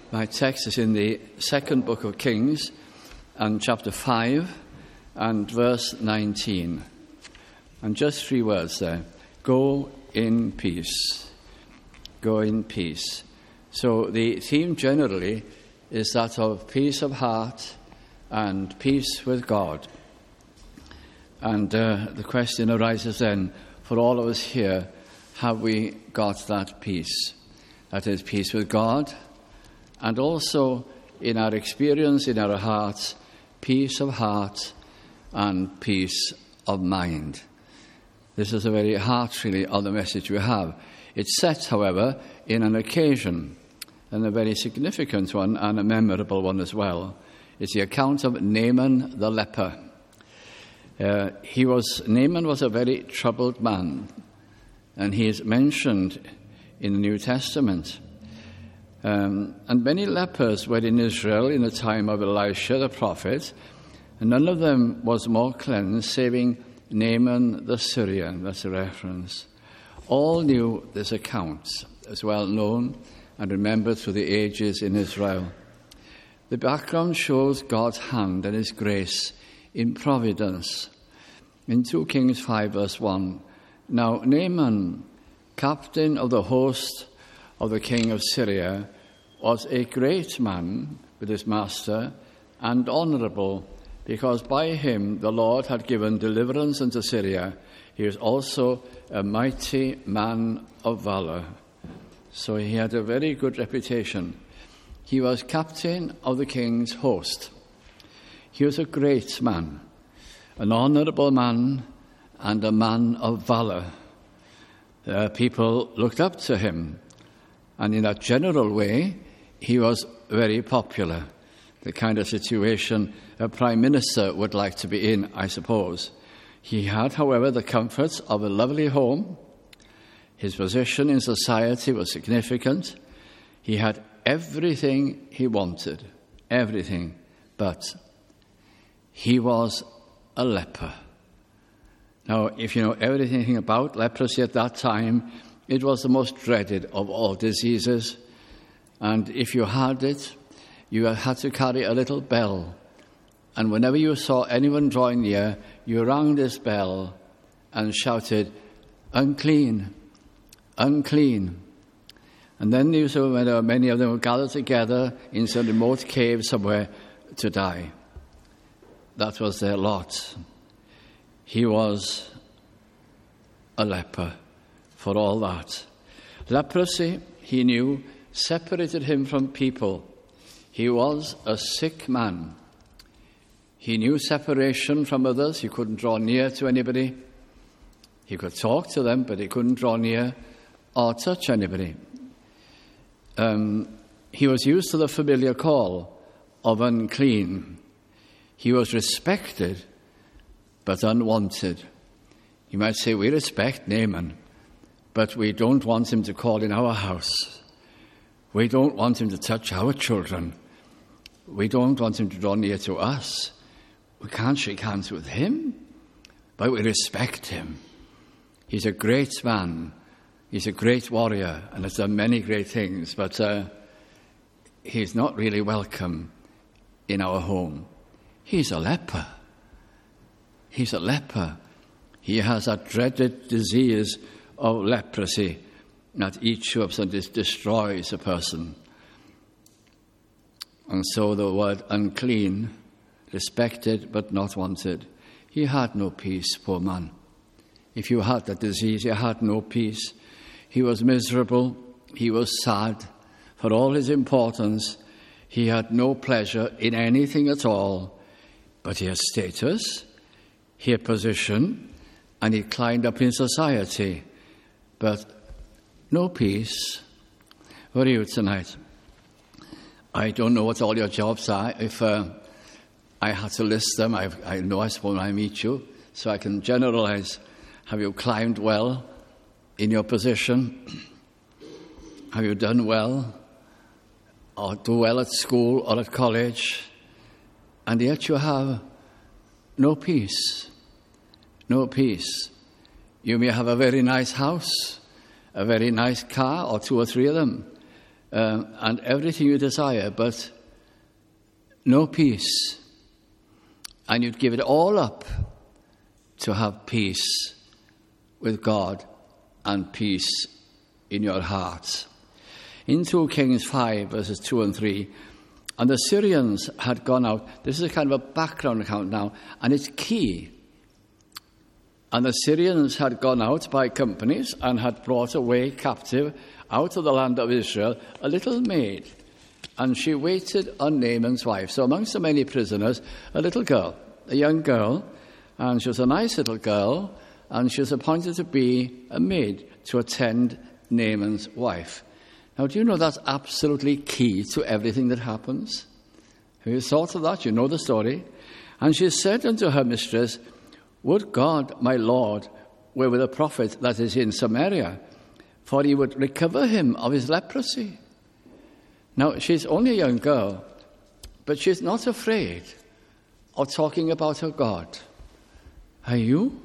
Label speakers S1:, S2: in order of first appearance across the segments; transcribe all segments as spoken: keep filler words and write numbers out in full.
S1: My text is in the second book of Kings and chapter five and verse nineteen. And just three words there. Go in peace. Go in peace. So the theme generally is that of peace of heart and peace with God. And uh, the question arises then, for all of us here, have we got that peace? That is, peace with God, and also in our experience, in our hearts, peace of heart and peace of mind. This is the very heart, really, of the message we have. It's set, however, in an occasion, and a very significant one and a memorable one as well. It's the account of Naaman the leper. Uh, he was Naaman was a very troubled man, and he is mentioned in the New Testament. Um, and many lepers were in Israel in the time of Elisha the prophet, and none of them was more cleansed, saving Naaman the Syrian. That's a reference. All knew this account, as well known and remembered through the ages in Israel. The background shows God's hand and his grace in providence. In two Kings five, verse one, now Naaman, captain of the host of the king of Syria, was a great man with his master and honourable, because by him the Lord had given deliverance unto Syria. He was also a mighty man of valour. So he had a very good reputation. He was captain of the king's host. He was a great man, an honourable man, and a man of valour. Uh, people looked up to him, and in a general way, he was very popular, the kind of situation a prime minister would like to be in, I suppose. He had, however, the comforts of a lovely home. His position in society was significant. He had everything he wanted, everything, but he was a leper. Now, if you know everything about leprosy at that time, it was the most dreaded of all diseases. And if you had it, you had to carry a little bell. And whenever you saw anyone drawing near, you rang this bell and shouted, unclean, unclean. And then you saw when many of them were gathered together in some remote cave somewhere to die. That was their lot. He was a leper for all that. Leprosy, he knew, separated him from people. He was a sick man. He knew separation from others. He couldn't draw near to anybody. He could talk to them, but he couldn't draw near or touch anybody. Um, he was used to the familiar call of unclean. He was respected, but unwanted. You might say, we respect Naaman, but we don't want him to call in our house. We don't want him to touch our children. We don't want him to draw near to us. We can't shake hands with him, but we respect him. He's a great man. He's a great warrior and has done many great things, but uh, he's not really welcome in our home. He's a leper. He's a leper. He has that dreaded disease of leprosy that eats you up and destroys a person. And so the word unclean, respected but not wanted. He had no peace, poor man. If you had that disease, you had no peace. He was miserable. He was sad. For all his importance, he had no pleasure in anything at all. But he had status, he had position, and he climbed up in society. But no peace. Where are you tonight? I don't know what all your jobs are. If uh, I had to list them, I, I know I suppose when I meet you, so I can generalize. Have you climbed well in your position? Have you done well? Or do well at school or at college? And yet you have no peace. No peace. You may have a very nice house, a very nice car, or two or three of them, uh, and everything you desire, but no peace. And you'd give it all up to have peace with God and peace in your hearts. In two Kings five, verses two and three, and the Syrians had gone out. This is a kind of a background account now, and it's key. And the Syrians had gone out by companies and had brought away captive out of the land of Israel a little maid. And she waited on Naaman's wife. So amongst the many prisoners, a little girl, a young girl, and she was a nice little girl, and she was appointed to be a maid to attend Naaman's wife. Now, do you know that's absolutely key to everything that happens? Have you thought of that? You know the story. And she said unto her mistress, Would God, my Lord, were with a prophet that is in Samaria, for he would recover him of his leprosy. Now, she's only a young girl, but she's not afraid of talking about her God. Are you?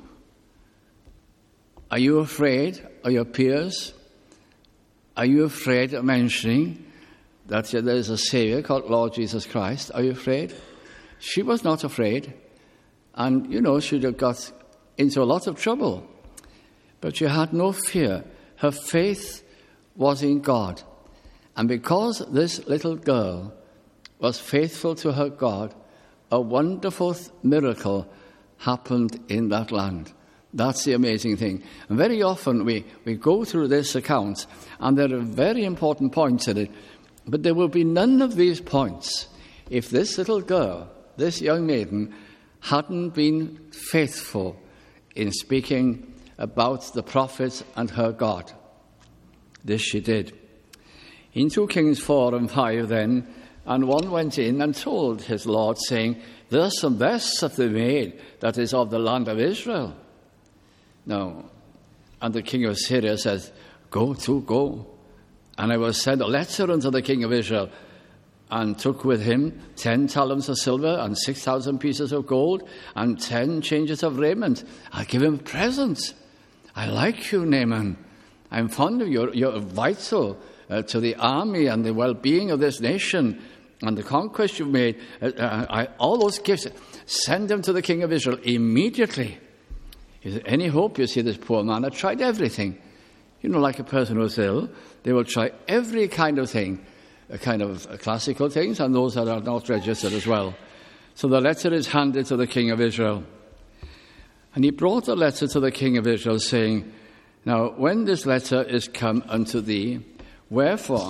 S1: Are you afraid of your peers? Are you afraid of mentioning that there is a Savior called Lord Jesus Christ? Are you afraid? She was not afraid. And, you know, she'd have got into a lot of trouble. But she had no fear. Her faith was in God. And because this little girl was faithful to her God, a wonderful miracle happened in that land. That's the amazing thing. And very often we, we go through this account, and there are very important points in it. But there will be none of these points if this little girl, this young maiden, hadn't been faithful in speaking about the prophet and her God. This she did. In two Kings four and five then, and one went in and told his lord, saying, Thus and thus hath the maid that is of the land of Israel. Now, and the king of Syria says, Go to, go. And I will send a letter unto the king of Israel, and took with him ten talents of silver and six thousand pieces of gold and ten changes of raiment. I'll give him a present. I like you, Naaman. I'm fond of you. You're vital uh, to the army and the well-being of this nation and the conquest you've made. Uh, uh, I, all those gifts, send them to the king of Israel immediately. Is there any hope? You see, this poor man had tried everything. You know, like a person who's ill, they will try every kind of thing, a kind of classical things, and those that are not registered as well. So the letter is handed to the king of Israel. And he brought a letter to the king of Israel, saying, Now, when this letter is come unto thee, wherefore,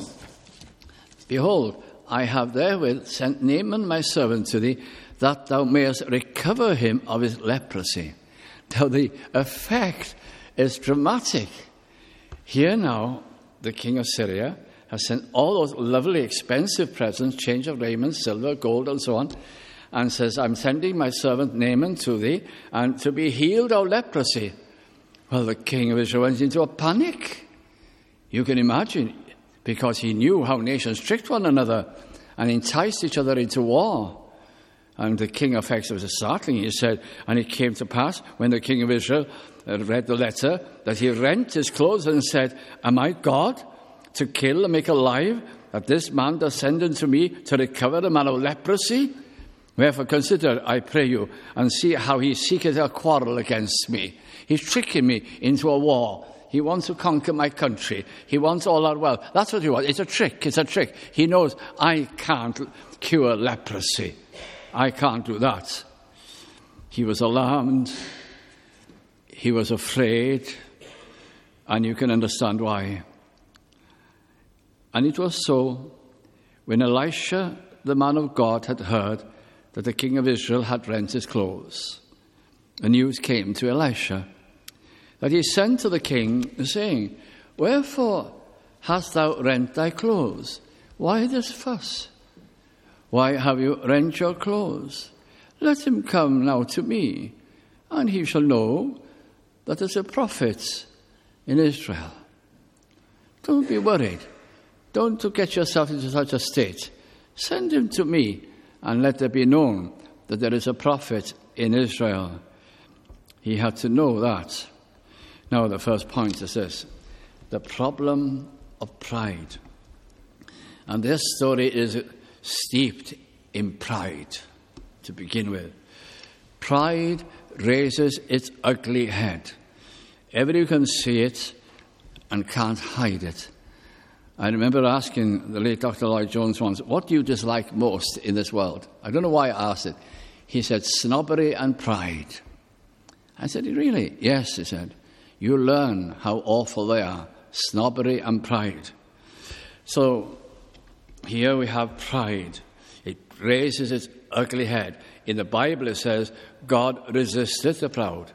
S1: behold, I have therewith sent Naaman my servant to thee, that thou mayest recover him of his leprosy. Now, the effect is dramatic. Here now, the king of Syria has sent all those lovely, expensive presents, change of raiment, silver, gold, and so on, and says, I'm sending my servant Naaman to thee, and to be healed of leprosy. Well, the king of Israel went into a panic. You can imagine, because he knew how nations tricked one another and enticed each other into war. And the king of Exodus was startling. He said, and it came to pass, when the king of Israel read the letter, that he rent his clothes and said, Am I God to kill and make alive, that this man does send unto me to recover the man of leprosy? Wherefore consider, I pray you, and see how he seeketh a quarrel against me. He's tricking me into a war. He wants to conquer my country. He wants all our wealth. That's what he wants. It's a trick. It's a trick. He knows I can't cure leprosy. I can't do that. He was alarmed. He was afraid. And you can understand why. And it was so, when Elisha, the man of God, had heard that the king of Israel had rent his clothes, the news came to Elisha, that he sent to the king, saying, Wherefore hast thou rent thy clothes? Why this fuss? Why have you rent your clothes? Let him come now to me, and he shall know that there's a prophet in Israel. Don't be worried. Don't get yourself into such a state. Send him to me, and let there be known that there is a prophet in Israel. He had to know that. Now, the first point is this: the problem of pride. And this story is steeped in pride, to begin with. Pride raises its ugly head. Everybody can see it and can't hide it. I remember asking the late Doctor Lloyd Jones once, what do you dislike most in this world? I don't know why I asked it. He said, snobbery and pride. I said, really? Yes, he said. You learn how awful they are, snobbery and pride. So here we have pride. It raises its ugly head. In the Bible it says, God resisteth the proud,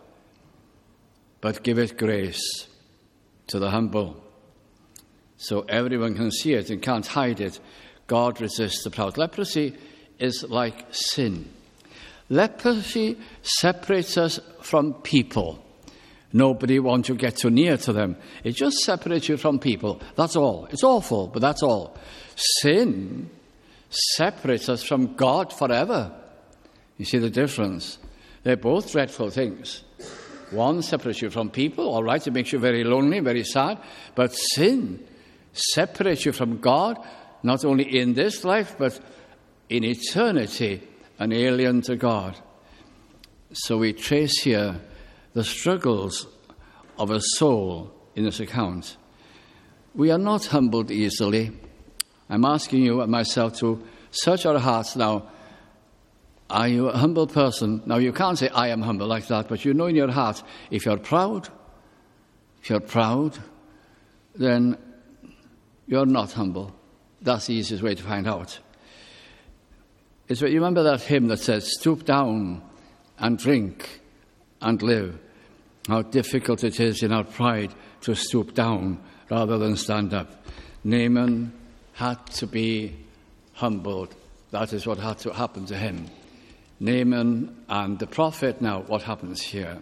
S1: but giveth grace to the humble. So everyone can see it and can't hide it. God resists the proud. Leprosy is like sin. Leprosy separates us from people. Nobody wants to get too near to them. It just separates you from people. That's all. It's awful, but that's all. Sin separates us from God forever. You see the difference? They're both dreadful things. One separates you from people, all right, it makes you very lonely, very sad. But sin separates you from God, not only in this life, but in eternity, an alien to God. So we trace here the struggles of a soul in this account. We are not humbled easily. I'm asking you and myself to search our hearts now. Are you a humble person? Now, you can't say, I am humble like that, but you know in your heart, if you're proud, if you're proud, then you're not humble. That's the easiest way to find out. It's, you remember that hymn that says, stoop down and drink and live. How difficult it is in our pride to stoop down rather than stand up. Naaman had to be humbled. That is what had to happen to him. Naaman and the prophet. Now, what happens here?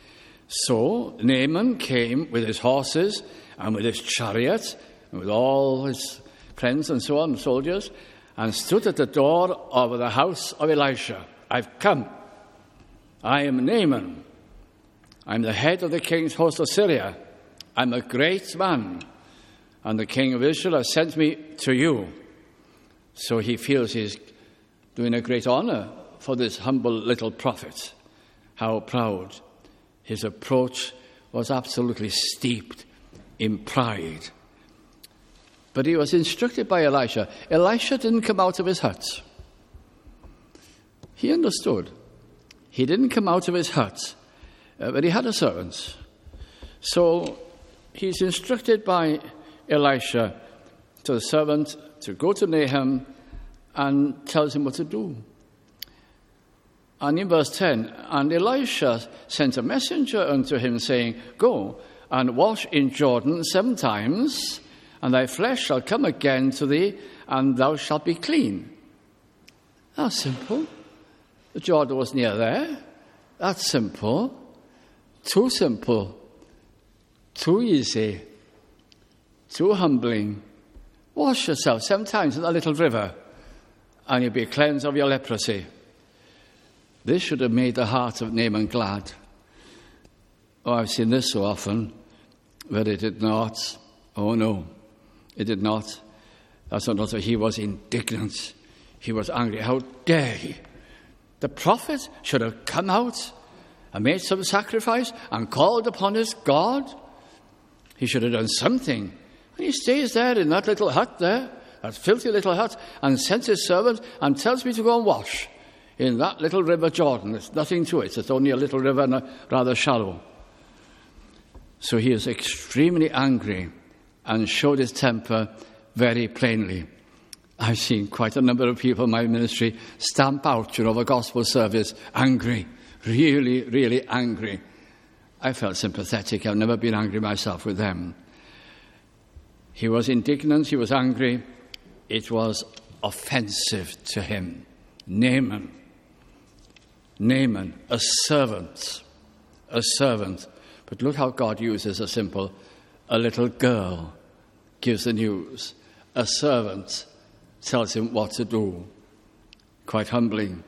S1: So, Naaman came with his horses and with his chariot and with all his friends and so on, soldiers, and stood at the door of the house of Elisha. I've come. I am Naaman. I'm the head of the king's host of Syria. I'm a great man, and the king of Israel has sent me to you. So he feels he's doing a great honor for this humble little prophet. How proud. His approach was absolutely steeped in pride. But he was instructed by Elisha. Elisha didn't come out of his hut. He understood. He didn't come out of his hut, uh, but he had a servant. So he's instructed by Elisha to the servant to go to Nahum and tells him what to do. And in verse ten, and Elisha sent a messenger unto him, saying, go and wash in Jordan seven times, and thy flesh shall come again to thee, and thou shalt be clean. That's simple. The Jordan was near there. That's simple. Too simple. Too easy. Too humbling. Wash yourself seven times in that little river, and you'll be cleansed of your leprosy. This should have made the heart of Naaman glad. Oh, I've seen this so often, but it did not. Oh, no, it did not. That's not what he was indignant. He was angry. How dare he? The prophet should have come out and made some sacrifice and called upon his God. He should have done something. And he stays there in that little hut there, that filthy little hut, and sends his servant and tells me to go and wash in that little river Jordan. There's nothing to it. It's only a little river and a, rather shallow. So he is extremely angry and showed his temper very plainly. I've seen quite a number of people in my ministry stamp out, you know, the gospel service, angry, really, really angry. I felt sympathetic. I've never been angry myself with them. He was indignant. He was angry. It was offensive to him. Naaman. Naaman, a servant. A servant. But look how God uses a simple, a little girl gives the news. A servant tells him what to do. Quite humbling.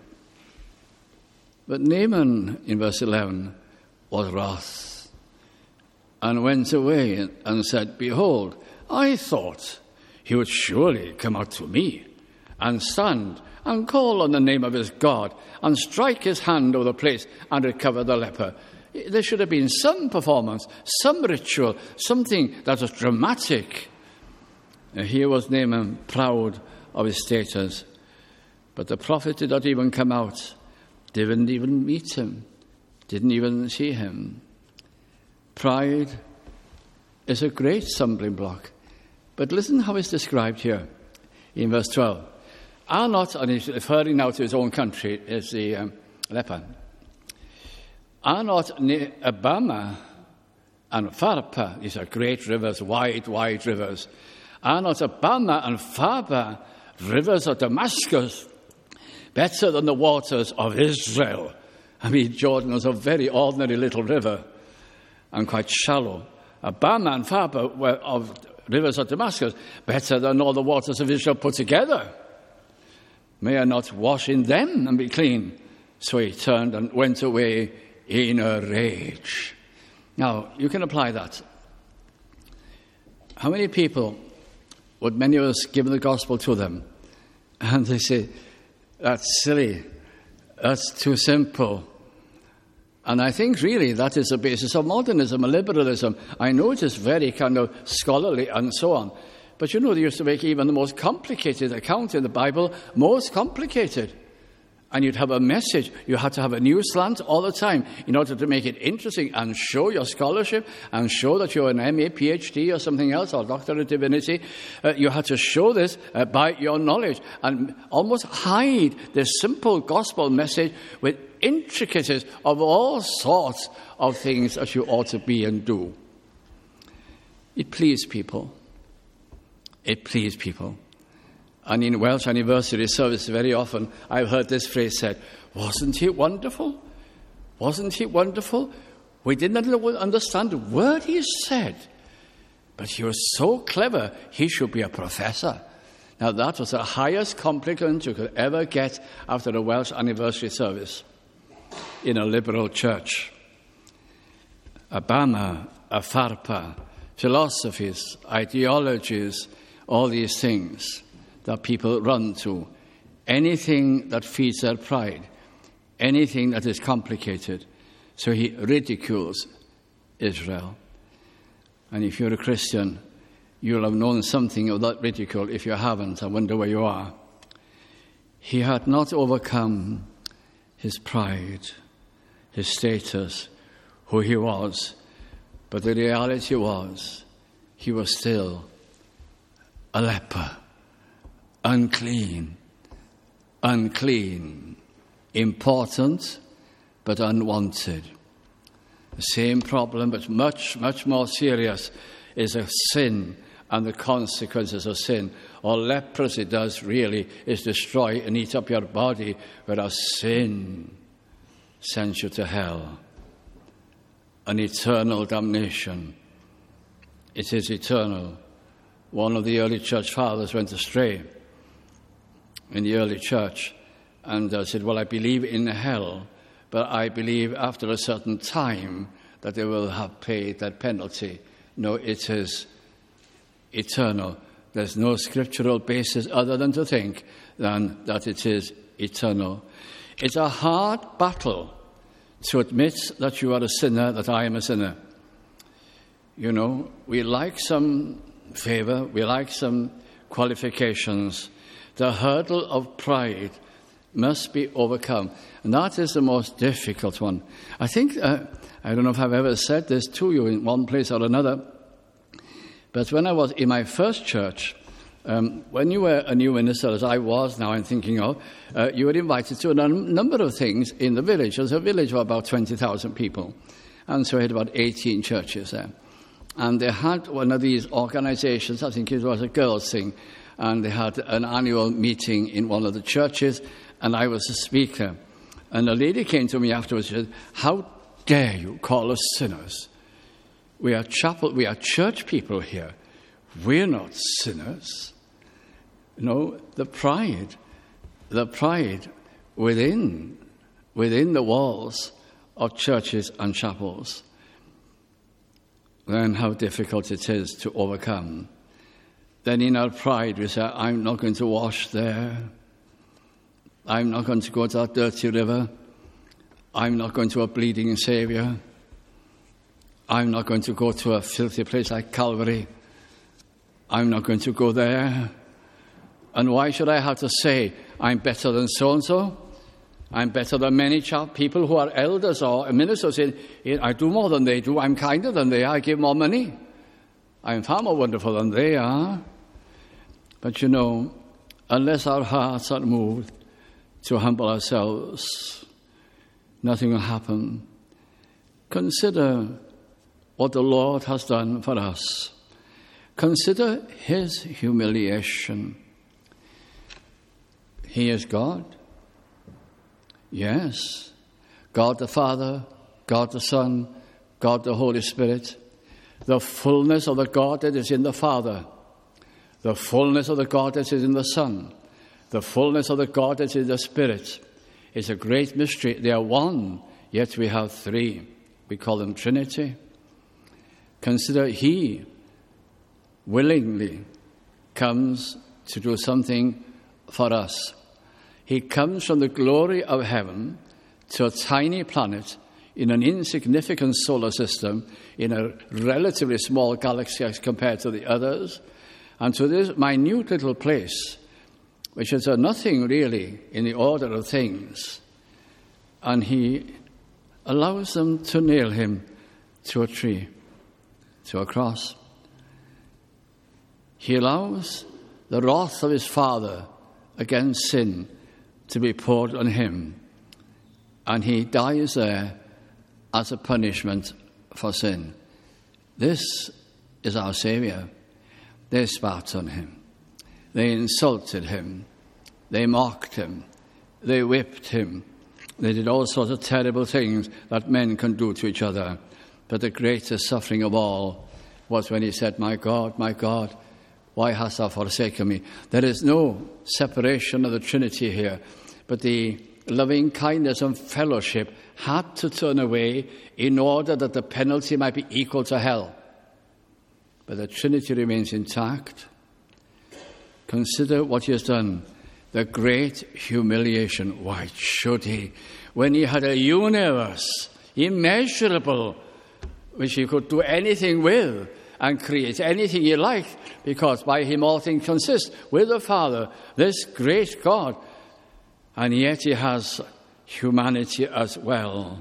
S1: But Naaman, in verse eleven, was wroth, and went away and said, behold, I thought he would surely come out to me and stand and call on the name of his God and strike his hand over the place and recover the leper. There should have been some performance, some ritual, something that was dramatic. And here was Naaman proud of his status. But the prophet did not even come out, didn't even meet him, didn't even see him. Pride is a great stumbling block. But listen how it's described here in verse twelve. Are not, and he's referring now to his own country, is the um, leper. Are not Abana and Pharpar, these are great rivers, wide, wide rivers. Are not Abana and Pharpar, rivers of Damascus, better than the waters of Israel? I mean, Jordan was a very ordinary little river and quite shallow. Abana and Pharpar were of rivers of Damascus, better than all the waters of Israel put together. May I not wash in them and be clean? So he turned and went away in a rage. Now, you can apply that. How many people would many of us give the gospel to them? And they say, that's silly. That's too simple. And I think really that is the basis of modernism and liberalism. I know it is very kind of scholarly and so on. But you know, they used to make even the most complicated account in the Bible most complicated. And you'd have a message. You had to have a new slant all the time in order to make it interesting and show your scholarship and show that you're an M A, P H D or something else, or Doctor of Divinity. Uh, you had to show this uh, by your knowledge and almost hide this simple gospel message with intricacies of all sorts of things that you ought to be and do. It pleased people. It pleased people. And in Welsh anniversary service, very often I've heard this phrase said, wasn't it wonderful? Wasn't it wonderful? We didn't understand a word he said, but he was so clever, he should be a professor. Now that was the highest compliment you could ever get after a Welsh anniversary service in a liberal church. Abana, a Pharpar, philosophies, ideologies, all these things that people run to, anything that feeds their pride, anything that is complicated. So he ridicules Israel. And if you're a Christian, you'll have known something of that ridicule. If you haven't, I wonder where you are. He had not overcome his pride, his status, who he was. But the reality was, he was still a leper. Unclean, unclean, important, but unwanted. The same problem, but much, much more serious, is a sin and the consequences of sin. All leprosy does really is destroy and eat up your body, whereas sin sends you to hell, an eternal damnation. It is eternal. One of the early church fathers went astray in the early church and uh, said, well, I believe in hell, but I believe after a certain time that they will have paid that penalty. No, it is eternal. There's no scriptural basis other than to think than that it is eternal. It's a hard battle to admit that you are a sinner, that I am a sinner. You know, we like some favor, we like some qualifications. The hurdle of pride must be overcome. And that is the most difficult one. I think, uh, I don't know if I've ever said this to you in one place or another, but when I was in my first church, um, when you were a new minister, as I was now I'm thinking of, uh, you were invited to a num- number of things in the village. There was a village of about twenty thousand people, and so we had about eighteen churches there. And they had one of these organizations, I think it was a girls' thing, and they had an annual meeting in one of the churches, and I was the speaker. And a lady came to me afterwards and said, how dare you call us sinners? We are chapel, we are church people here. We're not sinners. You know, the pride, the pride within, within the walls of churches and chapels. Then how difficult it is to overcome. then in our pride we say, I'm not going to wash there. I'm not going to go to that dirty river. I'm not going to a bleeding Saviour. I'm not going to go to a filthy place like Calvary. I'm not going to go there. And why should I have to say, I'm better than so-and-so? I'm better than many people who are elders or ministers. Saying, I do more than they do. I'm kinder than they are. I give more money. I'm far more wonderful than they are. But you know, unless our hearts are moved to humble ourselves, nothing will happen. Consider what the Lord has done for us. Consider his humiliation. He is God. Yes. God the Father, God the Son, God the Holy Spirit. The fullness of the Godhead is in the Father. The fullness of the Godhead is in the Son. The fullness of the Godhead is in the Spirit. It's a great mystery. They are one, yet we have three. We call them Trinity. Consider he willingly comes to do something for us. He comes from the glory of heaven to a tiny planet in an insignificant solar system, in a relatively small galaxy as compared to the others, and to this minute little place, which is a nothing really in the order of things. And he allows them to nail him to a tree, to a cross. He allows the wrath of his Father against sin to be poured on him, and he dies there as a punishment for sin. This is our Saviour. They spat on him. They insulted him. They mocked him. They whipped him. They did all sorts of terrible things that men can do to each other. But the greatest suffering of all was when he said, my God, my God, why hast thou forsaken me? There is no separation of the Trinity here, but the loving kindness and fellowship had to turn away in order that the penalty might be equal to hell. But the Trinity remains intact. Consider what he has done. The great humiliation. Why should he? When he had a universe, immeasurable, which he could do anything with and create anything he liked, because by him all things consist, with the Father, this great God. And yet he has humanity as well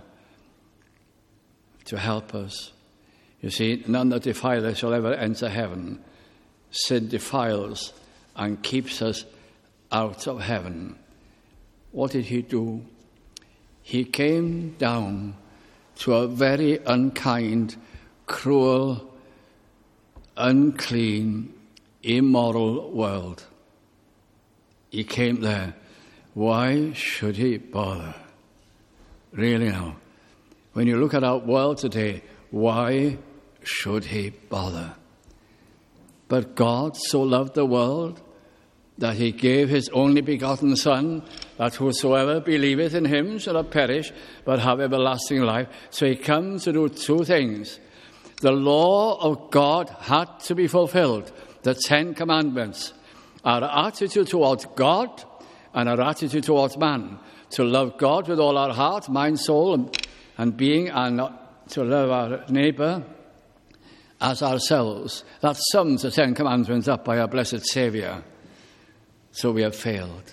S1: to help us. You see, none that defile shall ever enter heaven. Sin defiles and keeps us out of heaven. What did he do? He came down to a very unkind, cruel, unclean, immoral world. He came there. Why should he bother? Really now, when you look at our world today, why should he bother? But God so loved the world that he gave his only begotten Son, that whosoever believeth in him shall not perish, but have everlasting life. So he comes to do two things. The law of God had to be fulfilled, the Ten Commandments. Our attitude towards God and our attitude towards man, to love God with all our heart, mind, soul, and, and being, and to love our neighbour as ourselves. That sums the Ten Commandments up by our blessed Saviour. So we have failed.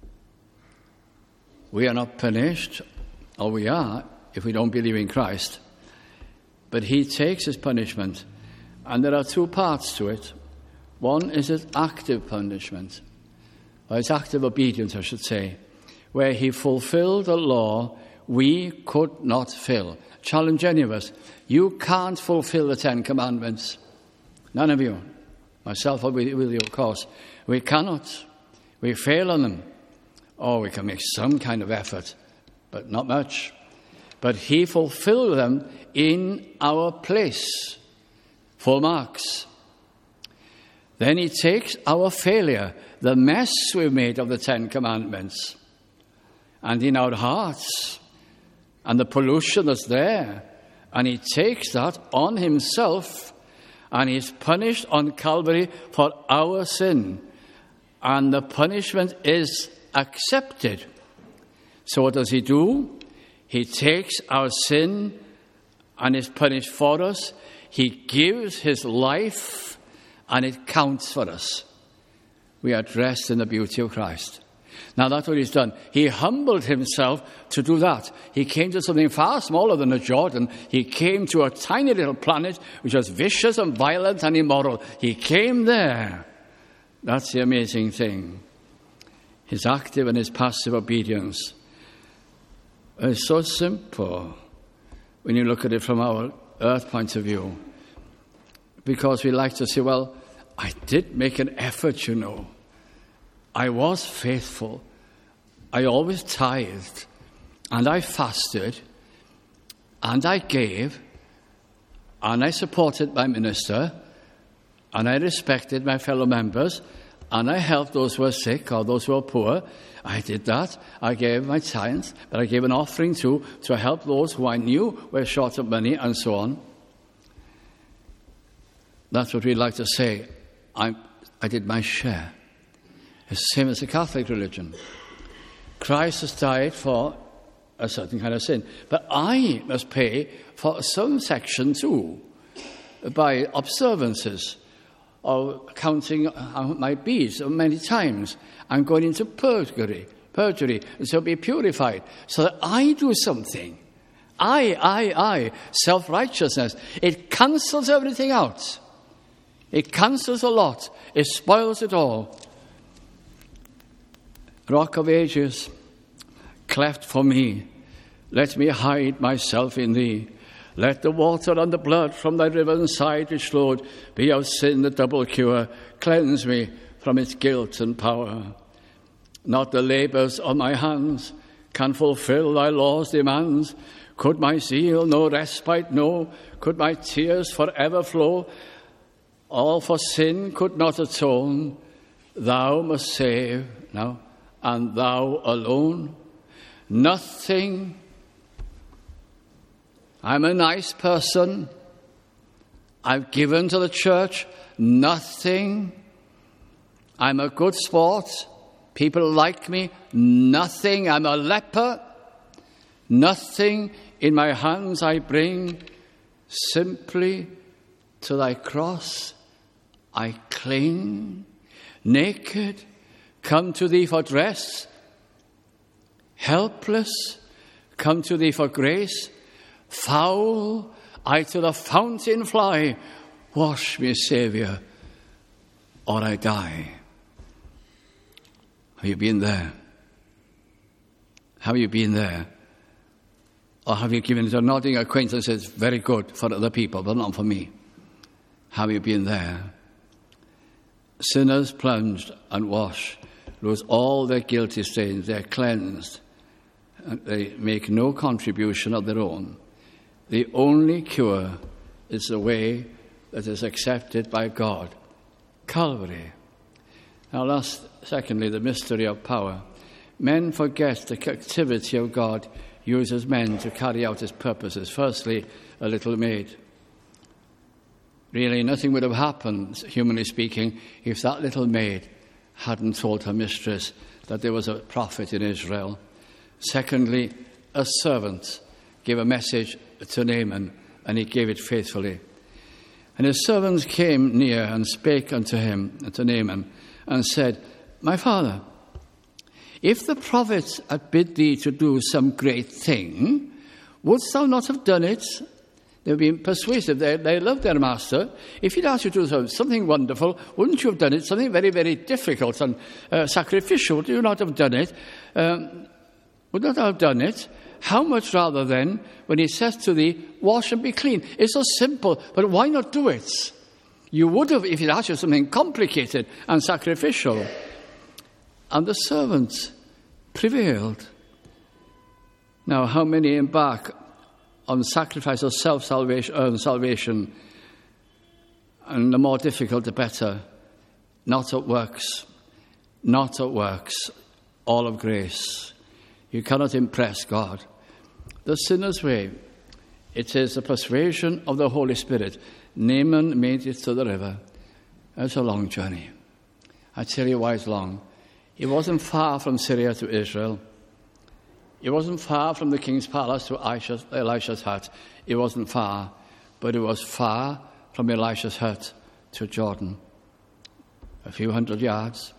S1: We are not punished, or we are, if we don't believe in Christ. But he takes his punishment, and there are two parts to it. One is his active punishment, or his active obedience, I should say, where he fulfilled a law we could not fill. Challenge any of us. You can't fulfill the Ten Commandments. None of you. Myself or with you, of course. We cannot. We fail on them. Or we can make some kind of effort, but not much. But he fulfilled them in our place. Full marks. Then he takes our failure, the mess we've made of the Ten Commandments, and in our hearts, and the pollution that's there, and he takes that on himself And he's punished on Calvary for our sin. And the punishment is accepted. So what does he do? He takes our sin and is punished for us. He gives his life and it counts for us. We are dressed in the beauty of Christ. Now that's what he's done. He humbled himself to do that. He came to something far smaller than the Jordan. He came to a tiny little planet which was vicious and violent and immoral. He came there. That's the amazing thing. His active and his passive obedience is so simple when you look at it from our earth point of view. Because we like to say, well, I did make an effort, you know. I was faithful. I always tithed. And I fasted. And I gave. And I supported my minister. And I respected my fellow members. And I helped those who were sick or those who were poor. I did that. I gave my tithes. But I gave an offering too to help those who I knew were short of money and so on. That's what we like to say. I, I did my share. It's the same as the Catholic religion. Christ has died for a certain kind of sin. But I must pay for some section too, by observances, or counting my beads many times, and going into purgatory, purgatory, and so be purified, so that I do something. I, I, I, self-righteousness. It cancels everything out. It cancels a lot. It spoils it all. Rock of ages, cleft for me, let me hide myself in thee. Let the water and the blood from thy riven side which flowed be of sin the double cure. Cleanse me from its guilt and power. Not the labours of my hands can fulfil thy law's demands. Could my zeal no respite know? Could my tears forever flow? All for sin could not atone. Thou must save now, and thou alone. Nothing. I'm a nice person. I've given to the church. Nothing. I'm a good sport. People like me. Nothing. I'm a leper. Nothing in my hands I bring. Simply to thy cross I cling. Naked, come to thee for dress. Helpless, come to thee for grace. Foul, I to the fountain fly. Wash me, Saviour, or I die. Have you been there? Have you been there? Or have you given it a nodding acquaintance that says, very good for other people, but not for me? Have you been there? Sinners plunged and washed, lose all their guilty stains. They're cleansed. And they make no contribution of their own. The only cure is the way that is accepted by God. Calvary. Now, last, secondly, the mystery of power. Men forget the activity of God uses men to carry out his purposes. Firstly, a little maid. Really, nothing would have happened, humanly speaking, if that little maid hadn't told her mistress that there was a prophet in Israel. Secondly, a servant gave a message to Naaman, and he gave it faithfully. And his servants came near and spake unto him, to Naaman, and said, My father, if the prophets had bid thee to do some great thing, wouldst thou not have done it? They've been persuasive. They, they loved their master. If he'd asked you to do something wonderful, wouldn't you have done it? Something very, very difficult and uh, sacrificial, would you not have done it? Um, would not have done it? How much rather then, when he says to thee, wash and be clean? It's so simple, but why not do it? You would have if he'd asked you something complicated and sacrificial. And the servant prevailed. Now, how many embark on sacrifice of self-salvation, uh, salvation, and the more difficult, the better. Not at works, not at works, all of grace. You cannot impress God. The sinner's way, it is the persuasion of the Holy Spirit. Naaman made it to the river. It was a long journey. I tell you why it's long. It wasn't far from Syria to Israel. It wasn't far from the king's palace to Elisha's, Elisha's hut. It wasn't far, but it was far from Elisha's hut to Jordan. A few hundred yards,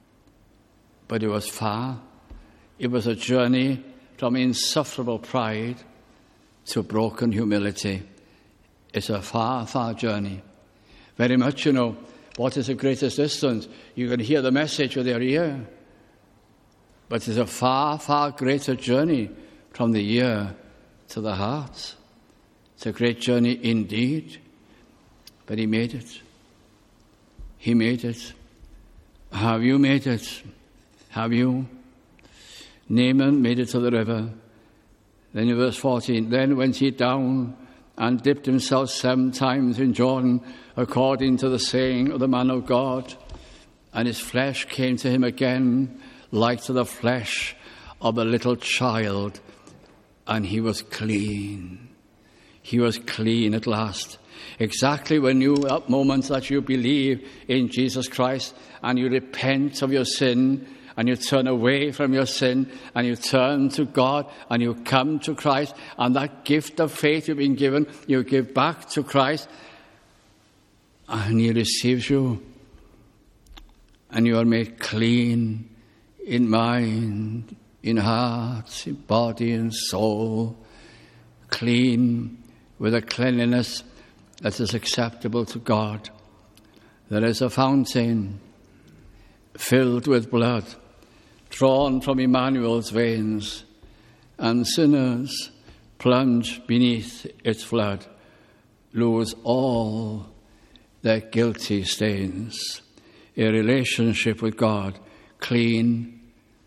S1: but it was far. It was a journey from insufferable pride to broken humility. It's a far, far journey. Very much, you know, what is the greatest distance? You can hear the message with your ear. But it's a far, far greater journey from the ear to the heart. It's a great journey indeed. But he made it. He made it. Have you made it? Have you? Naaman made it to the river. Then in verse fourteen, then went he down and dipped himself seven times in Jordan, according to the saying of the man of God. And his flesh came to him again, like to the flesh of a little child, and he was clean. He was clean at last. Exactly when you, at moments that you believe in Jesus Christ and you repent of your sin and you turn away from your sin and you turn to God and you come to Christ, and that gift of faith you've been given, you give back to Christ, and he receives you, and you are made clean in mind, in heart, in body and soul, clean with a cleanliness that is acceptable to God. There is a fountain filled with blood, drawn from Emmanuel's veins, and sinners plunge beneath its flood, lose all their guilty stains. A relationship with God, clean,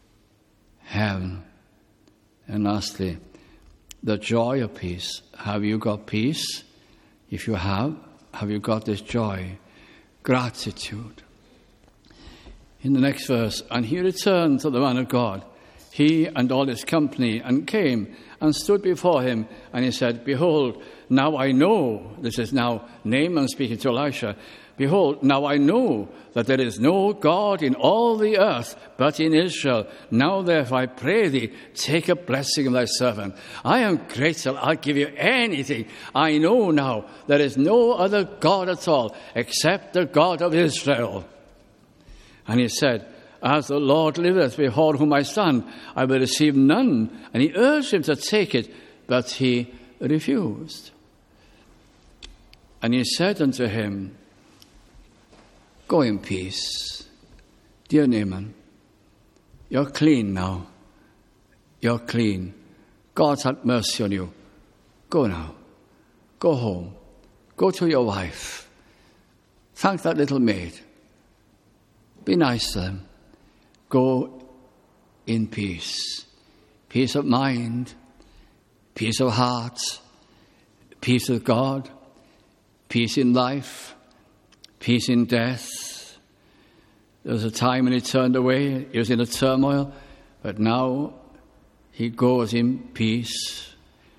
S1: heaven. And lastly, the joy of peace. Have you got peace? If you have, have you got this joy? Gratitude. In the next verse, and he returned to the man of God, he and all his company, and came and stood before him, and he said, behold, now I know, this is now Naaman speaking to Elisha, behold, now I know that there is no God in all the earth but in Israel. Now therefore I pray thee, take a blessing of thy servant. I am grateful, I'll give you anything. I know now there is no other God at all except the God of Israel. And he said, as the Lord liveth, before whom I stand, I will receive none. And he urged him to take it, but he refused. And he said unto him, go in peace. Dear Naaman, you're clean now. You're clean. God's had mercy on you. Go now. Go home. Go to your wife. Thank that little maid. Be nice to them. Go in peace. Peace of mind, peace of heart, peace with God, peace in life, peace in death. There was a time when he turned away, he was in a turmoil, but now he goes in peace.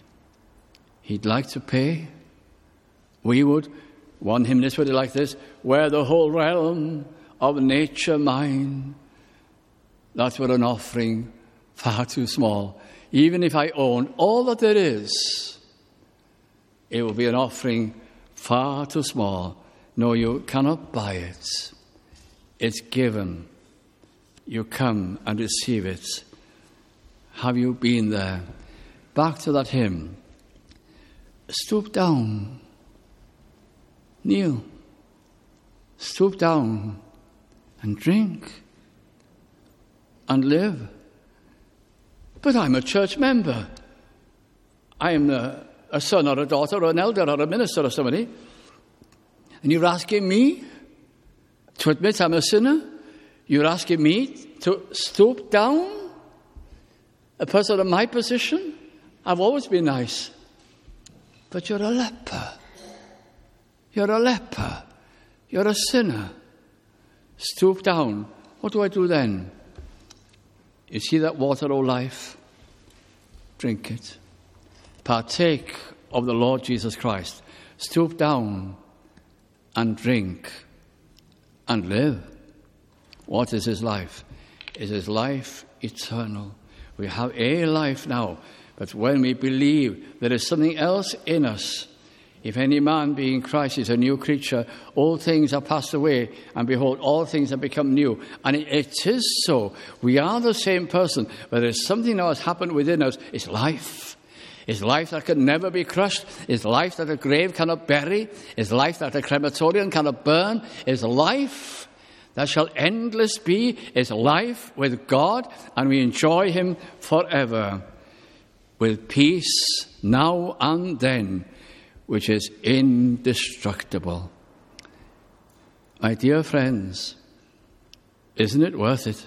S1: He'd like to pay. We would. One hymnist would like this, where the whole realm of nature mine. That were an offering far too small. Even if I own all that there is, it will be an offering far too small. No, you cannot buy it. It's given. You come and receive it. Have you been there? Back to that hymn. Stoop down. Kneel. Stoop down and drink. And live. But I'm a church member. I'm a, a son or a daughter or an elder or a minister or somebody. And you're asking me to admit I'm a sinner? You're asking me to stoop down? A person in my position? I've always been nice. But you're a leper. You're a leper. You're a sinner. Stoop down. What do I do then? You see that water, O life? Drink it. Partake of the Lord Jesus Christ. Stoop down and drink and live. What is his life? It is life eternal. We have a life now, but when we believe there is something else in us, if any man be in Christ is a new creature, all things are passed away, and behold, all things have become new. And it, it is so. We are the same person, but there is something that has happened within us. It's life. It's life that can never be crushed. It's life that a grave cannot bury. It's life that a crematorium cannot burn. It's life that shall endless be. It's life with God, and we enjoy him forever with peace now and then, which is indestructible. My dear friends, isn't it worth it?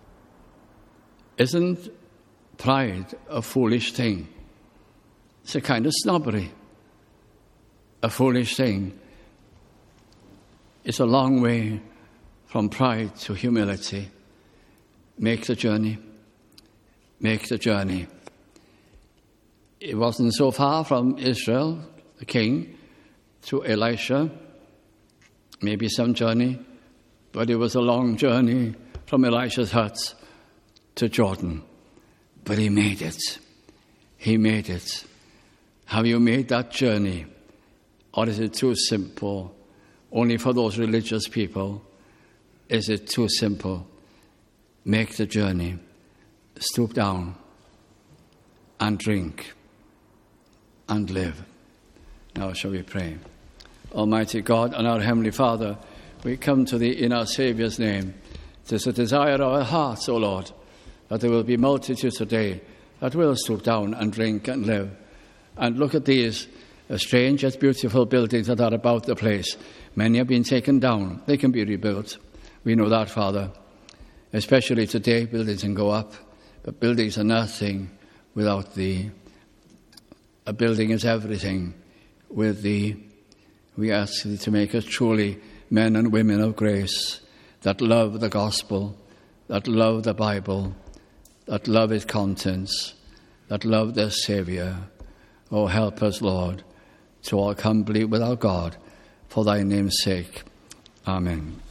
S1: Isn't pride a foolish thing? It's a kind of snobbery, a foolish thing. It's a long way from pride to humility. Make the journey. Make the journey. It wasn't so far from Israel, the king, to Elisha. Maybe some journey, but it was a long journey from Elisha's hut to Jordan. But he made it. He made it. Have you made that journey? Or is it too simple? Only for those religious people? Is it too simple? Make the journey. Stoop down and drink and live. Now shall we pray? Almighty God and our Heavenly Father, we come to Thee in our Saviour's name. It is a desire of our hearts, O Lord, that there will be multitudes today that will stoop down and drink and live. And look at these uh, strange yet beautiful buildings that are about the place. Many have been taken down. They can be rebuilt. We know that, Father. Especially today, buildings can go up, but buildings are nothing without Thee. A building is everything with Thee. We ask Thee to make us truly men and women of grace that love the gospel, that love the Bible, that love its contents, that love their Saviour. Oh, help us, Lord, to walk humbly with our God for Thy name's sake. Amen.